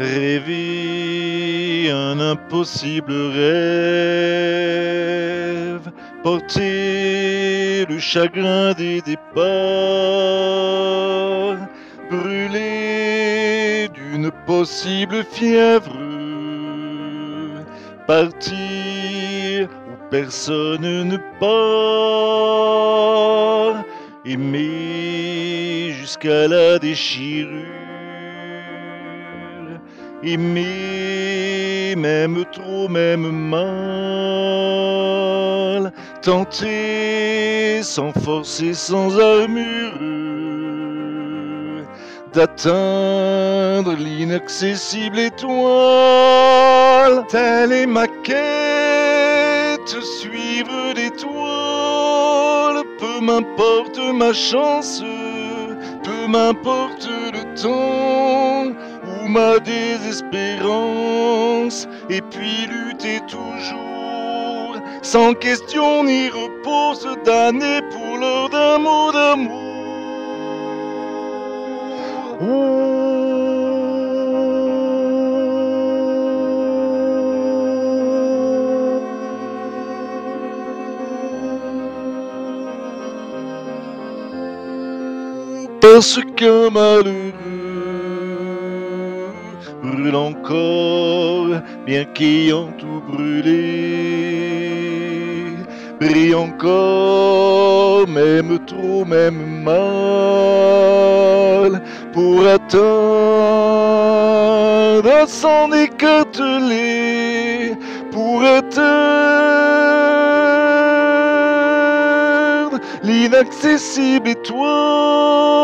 Rêver un impossible rêve, porter le chagrin des départs, brûler d'une possible fièvre, partir où personne ne part, aimer jusqu'à la déchirure. Aimer, même trop, même mal, tenter sans force et sans armure, d'atteindre l'inaccessible étoile. Telle est ma quête, suivre l'étoile. Peu m'importe ma chance, peu m'importe le temps ou ma désespérance, et puis lutter toujours, sans question ni repos, se damner pour l'heure d'un mot d'amour. Parce qu'un malheureux brûle encore, bien qu'ayant tout brûlé, brille encore, même trop, même mal, pour atteindre s'en écarteler, pour atteindre l'inaccessible étoile.